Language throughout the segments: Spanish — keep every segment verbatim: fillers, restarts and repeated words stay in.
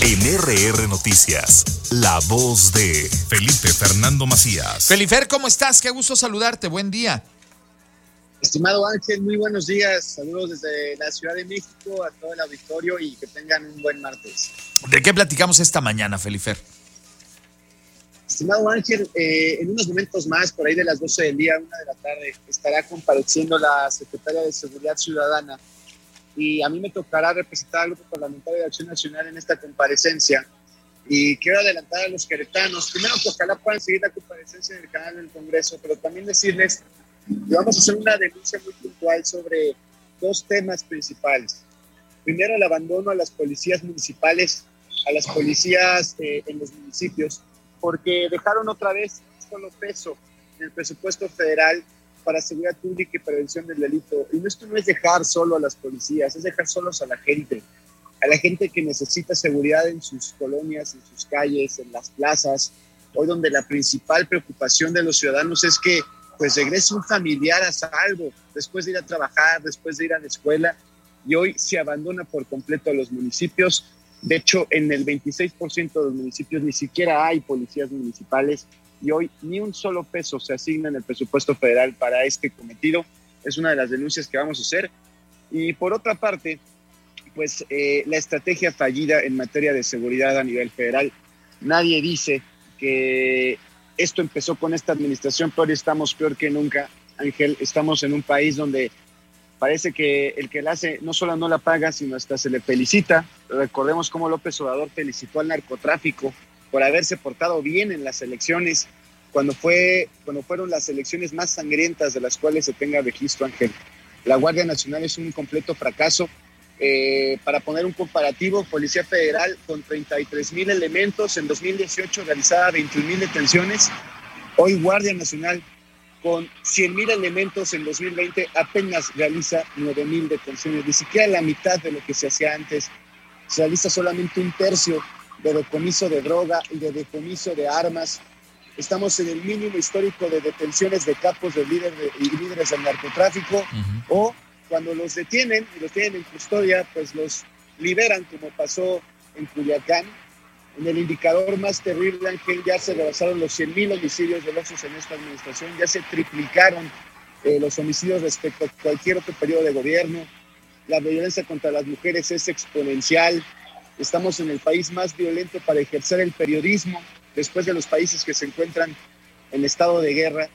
En R R Noticias, la voz de Felipe Fernando Macías. Felifer, ¿cómo estás? Qué gusto saludarte, buen día. Estimado Ángel, muy buenos días. Saludos desde la Ciudad de México a todo el auditorio y que tengan un buen martes. ¿De qué platicamos esta mañana, Felifer? Estimado Ángel, eh, en unos momentos más, por ahí de las doce del día, una de la tarde, estará compareciendo la secretaria de Seguridad Ciudadana y a mí me tocará representar al Grupo Parlamentario de Acción Nacional en esta comparecencia. Y quiero adelantar a los queretanos, primero que ojalá puedan seguir la comparecencia en el canal del Congreso, pero también decirles que vamos a hacer una denuncia muy puntual sobre dos temas principales. Primero, el abandono a las policías municipales, a las policías eh, en los municipios, porque dejaron otra vez solo peso en el presupuesto federal para seguridad pública y prevención del delito. Y esto no es dejar solo a las policías, es dejar solos a la gente, a la gente que necesita seguridad en sus colonias, en sus calles, en las plazas. Hoy donde la principal preocupación de los ciudadanos es que pues regrese un familiar a salvo después de ir a trabajar, después de ir a la escuela, y hoy se abandona por completo a los municipios. De hecho, en el veintiséis por ciento de los municipios ni siquiera hay policías municipales y hoy ni un solo peso se asigna en el presupuesto federal para este cometido. Es una de las denuncias que vamos a hacer. Y por otra parte, pues eh, la estrategia fallida en materia de seguridad a nivel federal. Nadie dice que esto empezó con esta administración, pero hoy estamos peor que nunca, Ángel. Estamos en un país donde parece que el que la hace no solo no la paga, sino hasta se le felicita. Recordemos cómo López Obrador felicitó al narcotráfico por haberse portado bien en las elecciones, cuando, fue, cuando fueron las elecciones más sangrientas de las cuales se tenga registro, Ángel. La Guardia Nacional es un completo fracaso. Eh, para poner un comparativo, Policía Federal con treinta y tres mil elementos en dos mil dieciocho realizaba veintiún mil detenciones. Hoy Guardia Nacional con cien mil elementos en dos mil veinte apenas realiza nueve mil detenciones, ni siquiera la mitad de lo que se hacía antes. Se realiza solamente un tercio de decomiso de droga y de decomiso de armas. Estamos en el mínimo histórico de detenciones de capos de líderes de, y líderes del narcotráfico. Uh-huh. O cuando los detienen y los tienen en custodia, pues los liberan, como pasó en Culiacán. En el indicador más terrible, Ángel, ya se rebasaron los cien mil homicidios dolosos en esta administración, ya se triplicaron eh, los homicidios respecto a cualquier otro periodo de gobierno. La violencia contra las mujeres es exponencial. Estamos en el país más violento para ejercer el periodismo, después de los países que se encuentran en estado de guerra.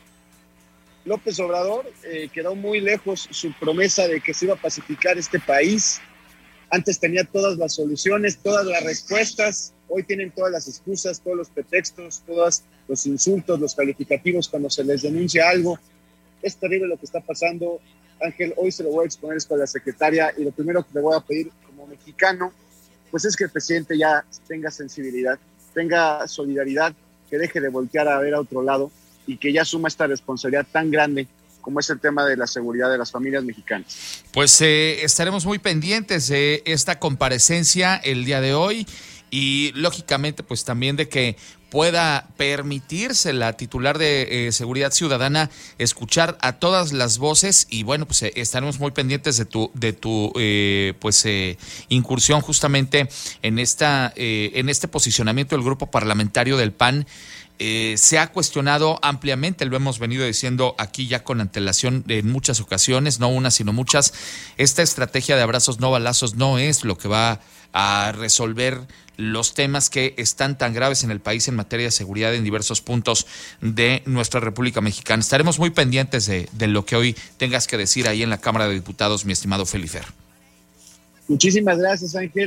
López Obrador eh, quedó muy lejos su promesa de que se iba a pacificar este país. Antes tenía todas las soluciones, todas las respuestas. Hoy tienen todas las excusas, todos los pretextos, todos los insultos, los calificativos cuando se les denuncia algo. Es terrible lo que está pasando. Ángel, hoy se lo voy a exponer esto a la secretaria y lo primero que le voy a pedir como mexicano, pues es que el presidente ya tenga sensibilidad, tenga solidaridad, que deje de voltear a ver a otro lado y que ya asuma esta responsabilidad tan grande como es el tema de la seguridad de las familias mexicanas. Pues eh, estaremos muy pendientes de esta comparecencia el día de hoy y lógicamente pues también de que pueda permitirse la titular de eh, Seguridad Ciudadana escuchar a todas las voces y bueno, pues eh, estaremos muy pendientes de tu de tu eh, pues eh, incursión justamente en esta eh, en este posicionamiento del grupo parlamentario del P A N. Eh, se ha cuestionado ampliamente, lo hemos venido diciendo aquí ya con antelación en muchas ocasiones, no una sino muchas. Esta estrategia de abrazos no balazos no es lo que va a resolver los temas que están tan graves en el país en materia de seguridad en diversos puntos de nuestra República Mexicana. Estaremos muy pendientes de, de lo que hoy tengas que decir ahí en la Cámara de Diputados, mi estimado Felifer. Muchísimas gracias, Ángel.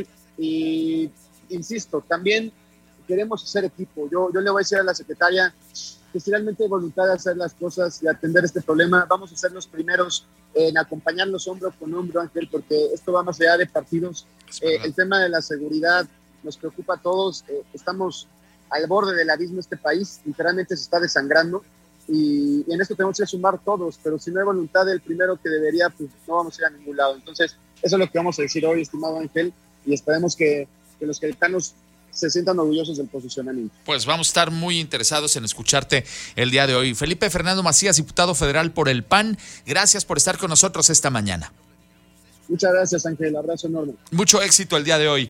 Y insisto, también queremos hacer equipo. Yo, yo le voy a decir a la secretaria que si realmente hay voluntad de hacer las cosas y atender este problema, vamos a ser los primeros en acompañarlos hombro con hombro, Ángel, porque esto va más allá de partidos. Eh, el tema de la seguridad nos preocupa a todos. Eh, estamos al borde del abismo. Este país literalmente se está desangrando y, y en esto tenemos que sumar todos, pero si no hay voluntad del primero que debería, pues no vamos a ir a ningún lado. Entonces, eso es lo que vamos a decir hoy, estimado Ángel, y esperemos que, que los queretanos se sientan orgullosos del posicionamiento. Pues vamos a estar muy interesados en escucharte el día de hoy. Felipe Fernando Macías, diputado federal por el P A N, gracias por estar con nosotros esta mañana. Muchas gracias, Ángel. Abrazo enorme. Mucho éxito el día de hoy.